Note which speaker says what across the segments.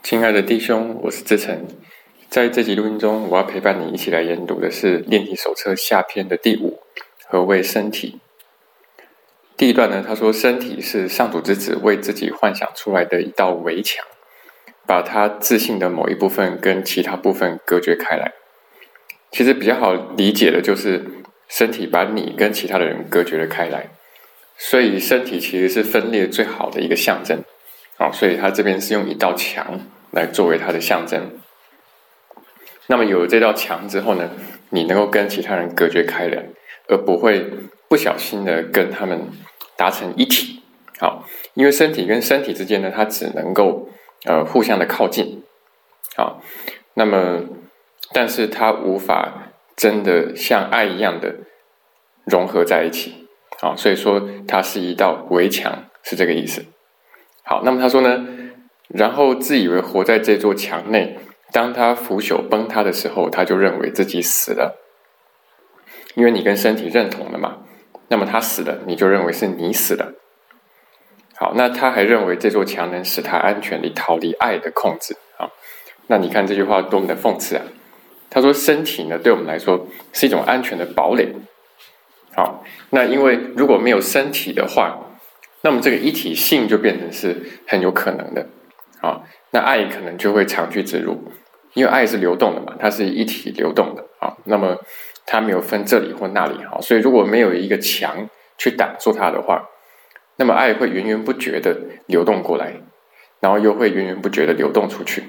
Speaker 1: 亲爱的弟兄，我是志成。在这集录音中，我要陪伴你一起来研读的是练习手册下篇的第5，何谓身体？第一段呢，他说身体是上主之子为自己幻想出来的一道围墙，把他自信的某一部分跟其他部分隔绝开来。其实比较好理解的就是身体把你跟其他的人隔绝了开来，所以身体其实是分裂最好的一个象征。所以他这边是用一道墙来作为它的象征。那么有了这道墙之后呢，你能够跟其他人隔绝开来，而不会不小心的跟他们达成一体。因为身体跟身体之间呢，它只能够互相的靠近。那么但是它无法真的像爱一样的融合在一起。所以说它是一道围墙，是这个意思。好，那么他说呢，然后自以为活在这座墙内，当他腐朽崩塌的时候，他就认为自己死了。因为你跟身体认同了嘛，那么他死了，你就认为是你死了。好，那他还认为这座墙能使他安全地逃离爱的控制。那你看这句话多么的讽刺啊！他说身体呢，对我们来说是一种安全的堡垒。好，那因为如果没有身体的话，那么这个一体性就变成是很有可能的。那爱可能就会长驱直入，因为爱是流动的嘛，它是一体流动的。那么它没有分这里或那里。所以如果没有一个墙去挡住它的话，那么爱会源源不绝的流动过来，然后又会源源不绝的流动出去。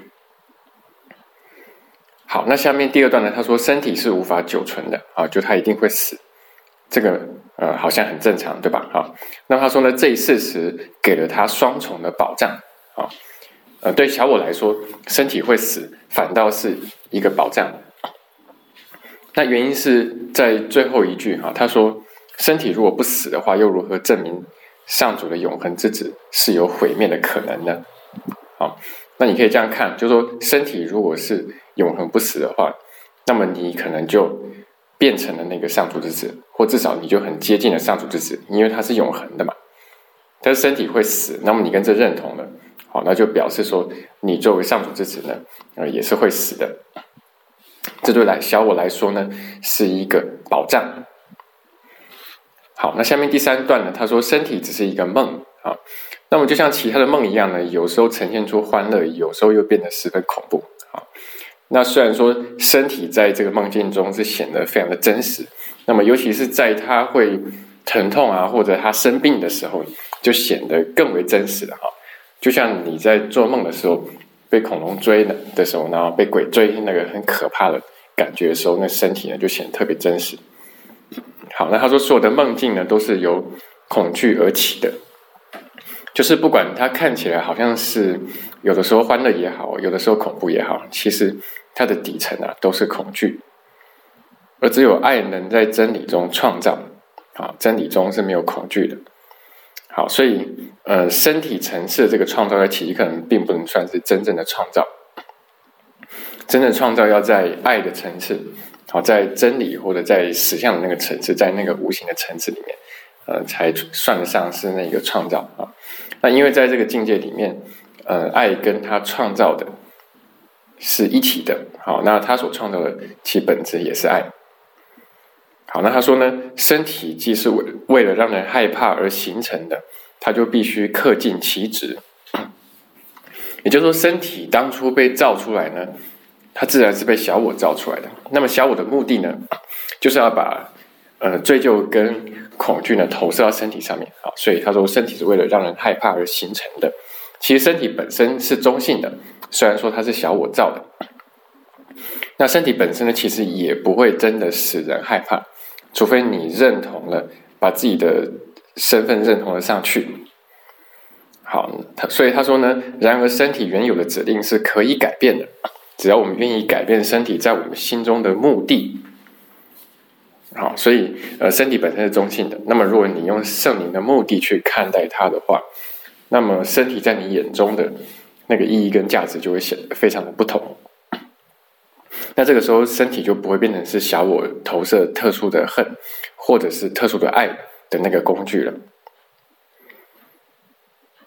Speaker 1: 好，那下面第二段呢，他说身体是无法久存的，就它一定会死。这个好像很正常，对吧？那他说呢，这一事实给了他双重的保障。对小我来说，身体会死反倒是一个保障。那原因是在最后一句，他说身体如果不死的话，又如何证明上主的永恒之子是有毁灭的可能呢？那你可以这样看，就是说身体如果是永恒不死的话，那么你可能就变成了那个上主之子，或至少你就很接近了上主之子，因为它是永恒的嘛。但是身体会死，那么你跟这认同了，那就表示说你作为上主之子呢，也是会死的。这对小我来说呢，是一个保障。好，那下面第3段呢，他说身体只是一个梦。那么就像其他的梦一样呢，有时候呈现出欢乐，有时候又变得十分恐怖。那虽然说身体在这个梦境中是显得非常的真实，那么尤其是在他会疼痛或者他生病的时候，就显得更为真实了。就像你在做梦的时候被恐龙追的时候，然后被鬼追那个很可怕的感觉的时候，那身体呢就显得特别真实。好，那他说所有的梦境呢都是由恐惧而起的，就是不管它看起来好像是有的时候欢乐也好，有的时候恐怖也好，其实它的底层都是恐惧。而只有爱能在真理中创造，真理中是没有恐惧的。好，所以身体层次的这个创造其实可能并不能算是真正的创造。真正的创造要在爱的层次，在真理或者在实相的那个层次，在那个无形的层次里面，才算得上是那个创造。那因为在这个境界里面，爱跟他创造的是一体的。好，那他所创造的其本质也是爱。好，那他说呢，身体既是为了让人害怕而形成的，它就必须恪尽其职。也就是说，身体当初被造出来呢，它自然是被小我造出来的。那么小我的目的呢，就是要把罪疚跟恐惧呢投射到身体上面。所以他说身体是为了让人害怕而形成的。其实身体本身是中性的，虽然说它是小我造的。那身体本身呢，其实也不会真的使人害怕，除非你认同了，把自己的身份认同了上去。好，所以他说呢，然而身体原有的指令是可以改变的，只要我们愿意改变身体在我们心中的目的。好，所以身体本身是中性的。那么如果你用圣灵的目的去看待它的话，那么身体在你眼中的那个意义跟价值就会显得非常的不同。那这个时候身体就不会变成是小我投射特殊的恨或者是特殊的爱的那个工具了。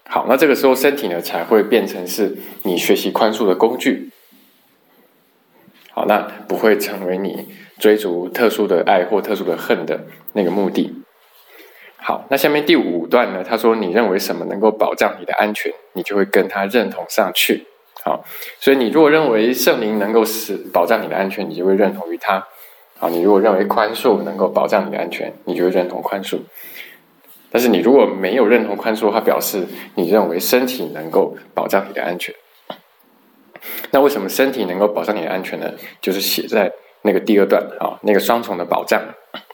Speaker 1: 好，那这个时候身体呢才会变成是你学习宽恕的工具。好，那不会成为你追逐特殊的爱或特殊的恨的那个目的。好，那下面第5段呢，他说你认为什么能够保障你的安全，你就会跟他认同上去。好，所以你如果认为圣灵能够保障你的安全，你就会认同于他。好，你如果认为宽恕能够保障你的安全，你就会认同宽恕。但是你如果没有认同宽恕，它表示你认为身体能够保障你的安全。那为什么身体能够保障你的安全呢？就是写在那个第2段那个双重的保障。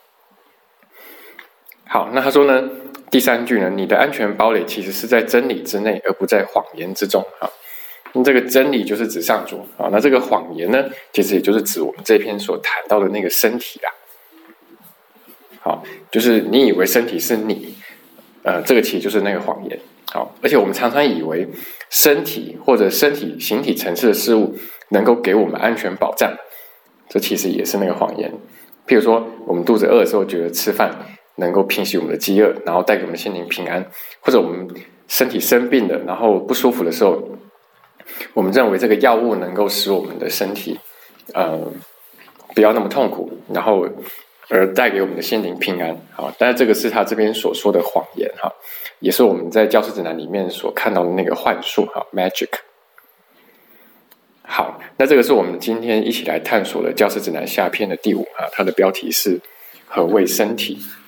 Speaker 1: 好，那他说呢，第3句呢，你的安全堡垒其实是在真理之内，而不在谎言之中。那这个真理就是指上主那这个谎言呢，其实也就是指我们这篇所谈到的那个身体啦。好，就是你以为身体是你，这个其实就是那个谎言。好，而且我们常常以为身体或者身体形体层次的事物能够给我们安全保障，这其实也是那个谎言。譬如说，我们肚子饿的时候，觉得吃饭能够平息我们的饥饿，然后带给我们的心灵平安；或者我们身体生病了，然后不舒服的时候，我们认为这个药物能够使我们的身体不要那么痛苦，然后而带给我们的心灵平安。好，但是这个是他这边所说的谎言也是我们在教师指南里面所看到的那个幻术magic。好，那这个是我们今天一起来探索的教师指南下篇的第5它的标题是何谓身体。